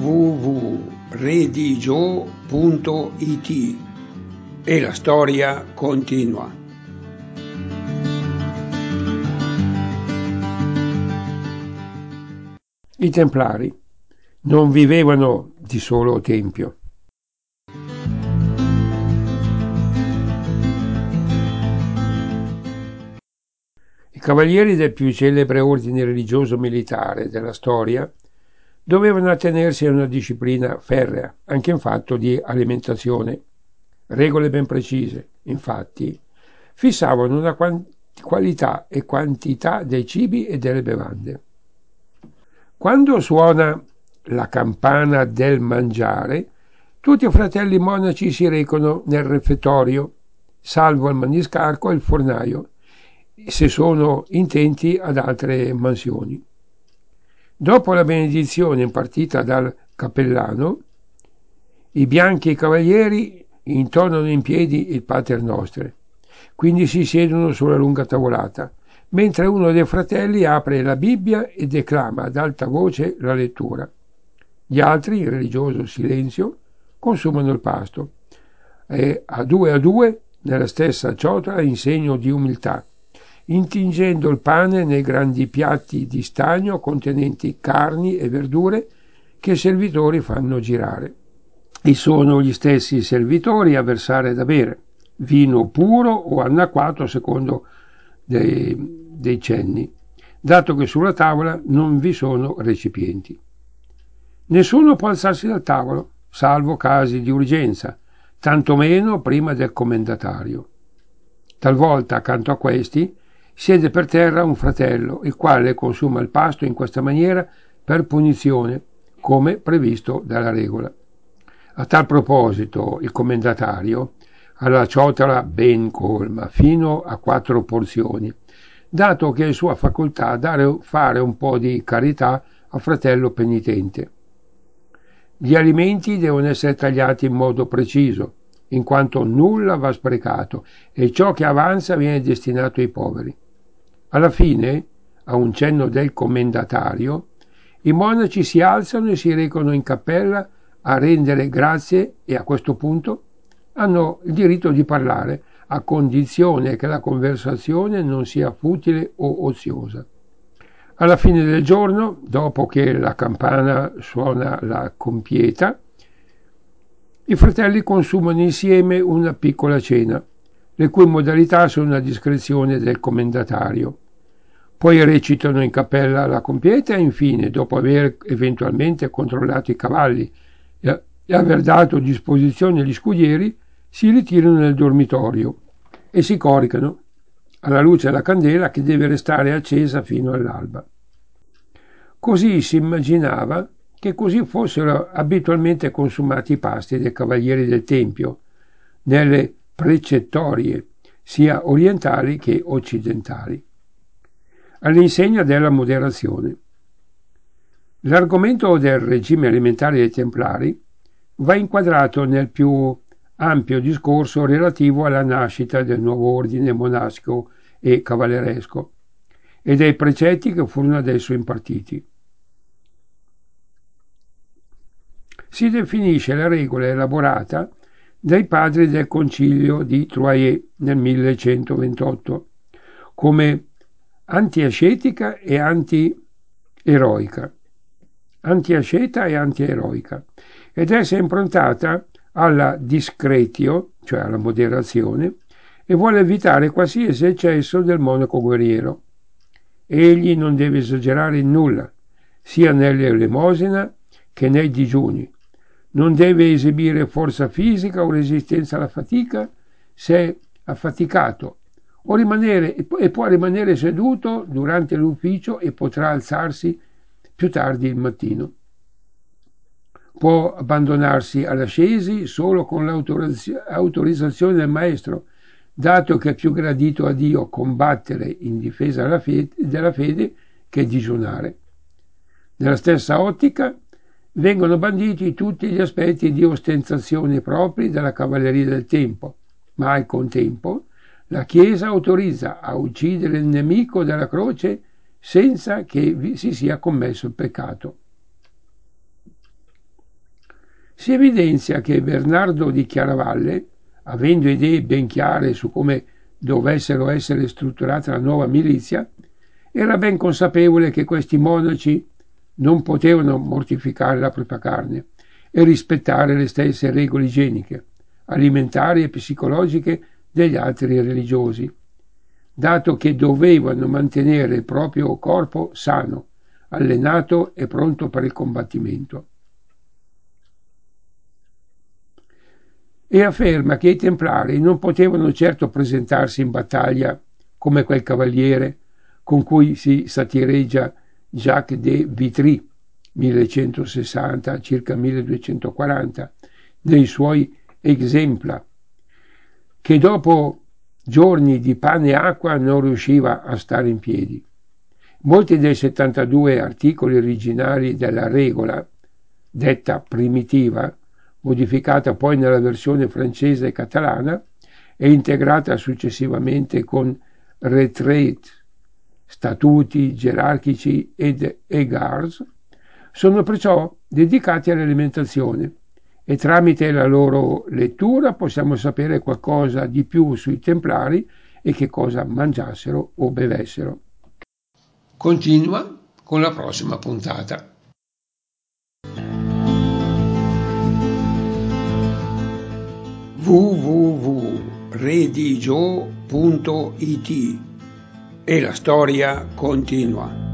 www.redigio.it e la storia continua. I Templari non vivevano di solo tempio. I cavalieri del più celebre ordine religioso militare della storia dovevano attenersi a una disciplina ferrea, anche in fatto di alimentazione. Regole ben precise, infatti, fissavano una qualità e quantità dei cibi e delle bevande. Quando suona la campana del mangiare, tutti i fratelli monaci si recano nel refettorio, salvo il maniscalco e il fornaio, se sono intenti ad altre mansioni. Dopo la benedizione impartita dal cappellano, i bianchi cavalieri intonano in piedi il Pater Noster, quindi si siedono sulla lunga tavolata, mentre uno dei fratelli apre la Bibbia e declama ad alta voce la lettura. Gli altri, in religioso silenzio, consumano il pasto, e a due, nella stessa ciotola, in segno di umiltà, intingendo il pane nei grandi piatti di stagno contenenti carni e verdure che i servitori fanno girare. E sono gli stessi servitori a versare da bere, vino puro o annacquato secondo dei cenni, dato che sulla tavola non vi sono recipienti. Nessuno può alzarsi dal tavolo, salvo casi di urgenza, tantomeno prima del commendatario. Talvolta, accanto a questi, siede per terra un fratello, il quale consuma il pasto in questa maniera per punizione, come previsto dalla regola. A tal proposito, il commendatario ha la ciotola ben colma, fino a 4 porzioni, dato che è sua facoltà fare un po' di carità al fratello penitente. Gli alimenti devono essere tagliati in modo preciso, in quanto nulla va sprecato e ciò che avanza viene destinato ai poveri. Alla fine, a un cenno del commendatario, i monaci si alzano e si recano in cappella a rendere grazie e a questo punto hanno il diritto di parlare, a condizione che la conversazione non sia futile o oziosa. Alla fine del giorno, dopo che la campana suona la compieta, i fratelli consumano insieme una piccola cena, le cui modalità sono a discrezione del commendatario. Poi recitano in cappella la compieta e infine, dopo aver eventualmente controllato i cavalli e aver dato disposizione agli scudieri, si ritirano nel dormitorio e si coricano alla luce della candela che deve restare accesa fino all'alba. Così si immaginava che così fossero abitualmente consumati i pasti dei cavalieri del Tempio, nelle precettorie, sia orientali che occidentali, all'insegna della moderazione. L'argomento del regime alimentare dei Templari va inquadrato nel più ampio discorso relativo alla nascita del nuovo ordine monastico e cavalleresco e dei precetti che furono adesso impartiti. Si definisce la regola elaborata dai padri del concilio di Troyes nel 1128 come antiascetica e antieroica, antiasceta e antieroica, ed essa è improntata alla discretio, cioè alla moderazione, e vuole evitare qualsiasi eccesso del monaco guerriero. Egli non deve esagerare in nulla, sia nell'elemosina che nei digiuni. Non deve esibire forza fisica o resistenza alla fatica se è affaticato, e può rimanere seduto durante l'ufficio e potrà alzarsi più tardi il mattino. Può abbandonarsi all'ascesi solo con l'autorizzazione del maestro, dato che è più gradito a Dio combattere in difesa della fede che digiunare. Nella stessa ottica vengono banditi tutti gli aspetti di ostentazione propri della cavalleria del tempo, ma al contempo la Chiesa autorizza a uccidere il nemico della croce senza che si sia commesso il peccato. Si evidenzia che Bernardo di Chiaravalle, avendo idee ben chiare su come dovessero essere strutturata la nuova milizia, era ben consapevole che questi monaci non potevano mortificare la propria carne e rispettare le stesse regole igieniche, alimentari e psicologiche degli altri religiosi, dato che dovevano mantenere il proprio corpo sano, allenato e pronto per il combattimento. E afferma che i Templari non potevano certo presentarsi in battaglia come quel cavaliere con cui si satireggia Jacques de Vitry, 1160 circa 1240, nei suoi Exempla, che dopo giorni di pane e acqua non riusciva a stare in piedi. Molti dei 72 articoli originali della regola, detta primitiva, modificata poi nella versione francese e catalana e integrata successivamente con retrait, statuti gerarchici ed egars, sono perciò dedicati all'alimentazione e tramite la loro lettura possiamo sapere qualcosa di più sui Templari e che cosa mangiassero o bevessero. Continua con la prossima puntata. www.redigio.it e la storia continua.